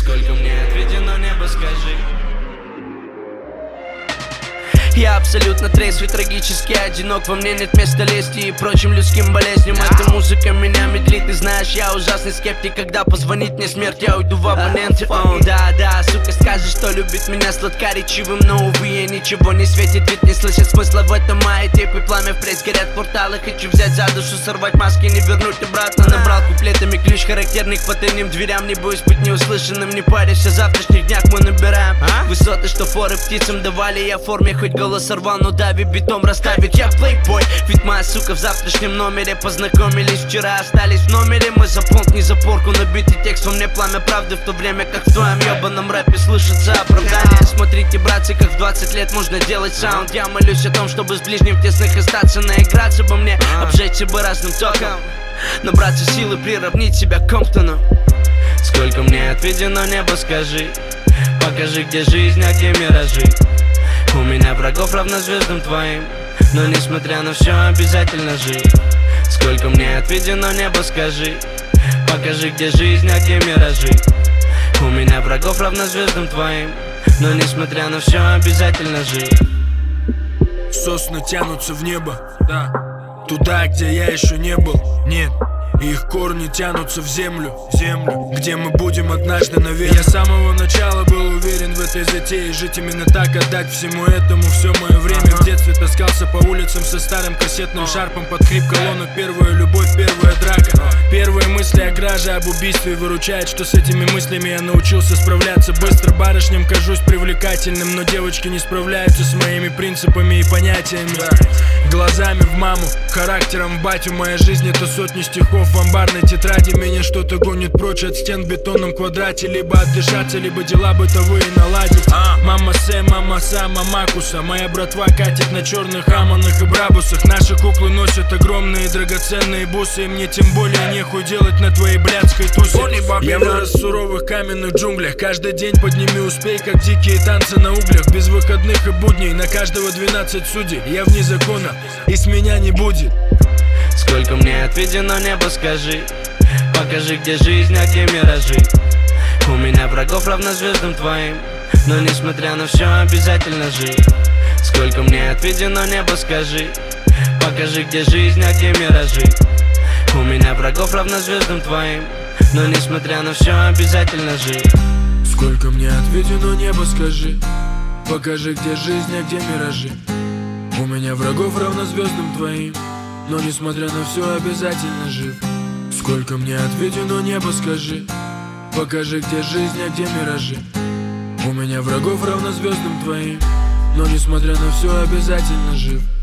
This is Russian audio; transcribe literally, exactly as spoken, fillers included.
Сколько мне отведено небо, скажи. Я абсолютно трезвый, трагически одинок. Во мне нет места лести и прочим людским болезням. Эта музыка меня медлит, и знаешь, я ужасный скептик. Когда позвонит мне смерть, я уйду в абоненты. О, да, да, сука скажет, что любит меня сладкоречивым, но, увы, ей ничего не светит, ведь не слышит смысла в этом. Мои типы пламя впредь горят в порталы. Хочу взять за душу, сорвать маски, не вернуть обратно. Набрал куплетами ключ характерный к потайным дверям. Не боюсь быть неуслышанным, не парюсь. О завтрашних днях мы набираем высоты, что форы птицам давали. Я в форме, хоть голос сорвал, но дави бетом расставит. Я плейбой, ведь моя сука в завтрашнем номере. Познакомились вчера, остались в номере. Мой заплонт не запорку, набитый текст. Во мне пламя правды, в то время как в твоем ебаном рэпе слышится оправдание. Смотрите, братцы, как в двадцать лет можно делать саунд. Я молюсь о том, чтобы с ближним в тесных остаться. Наиграться бы мне, обжечься бы разным током, набраться силы, приравнить себя к Комптону. Сколько мне отведено небо, скажи. Покажи, где жизнь, а где миражи. У меня врагов равно звездам твоим, но несмотря на все, обязательно жив. Сколько мне отведено небо, скажи. Покажи, где жизнь, а где миражи. У меня врагов равно звездам твоим, но несмотря на все, обязательно жив. Сосны тянутся в небо, да, туда, где я еще не был, нет. Их корни тянутся в землю, землю, где мы будем однажды навек. Я с самого начала был уверен в этой затее. Жить именно так, отдать всему этому все мое время. В детстве таскался по улицам со старым кассетным шарпом. Под хрип колонок первая любовь, первая драка. Первые мысли о краже, об убийстве выручает, что с этими мыслями я научился справляться быстро. Барышням кажусь привлекательным, но девочки не справляются с моими принципами и понятиями. Глазами в маму, характером в батю. Моя жизнь это сотни стихов в амбарной тетради. Меня что-то гонит прочь от стен в бетонном квадрате. Либо отдышаться, либо дела бытовые наладить. Мама Сэ, мама Са, мама Куса. Моя братва катит на черных амонах и брабусах. Наши куклы носят огромные драгоценные бусы. И мне тем более нехуй делать на твоей блядской тусе. Я вырос в суровых каменных джунглях. Каждый день подними успей, как дикие танцы на углях. Без выходных и будней, на каждого двенадцать судей. Я вне закона, и с меня не будет. Сколько мне отведено небо, скажи. Покажи, где жизнь, а где миражи. У меня врагов равно звездам твоим, но несмотря на все, обязательно жив. Сколько мне отведено небо, скажи. Покажи, где жизнь, а где миражи. У меня врагов равно звездам твоим, но несмотря на все, обязательно жив. Сколько мне отведено небо, скажи. Покажи, где жизнь, а где миражи. У меня врагов равно звездам твоим, но несмотря на все, обязательно жив. Сколько мне отведено небо, скажи. Покажи, где жизнь, а где миражи. У меня врагов равно звездам твоим, но несмотря на все, обязательно жив.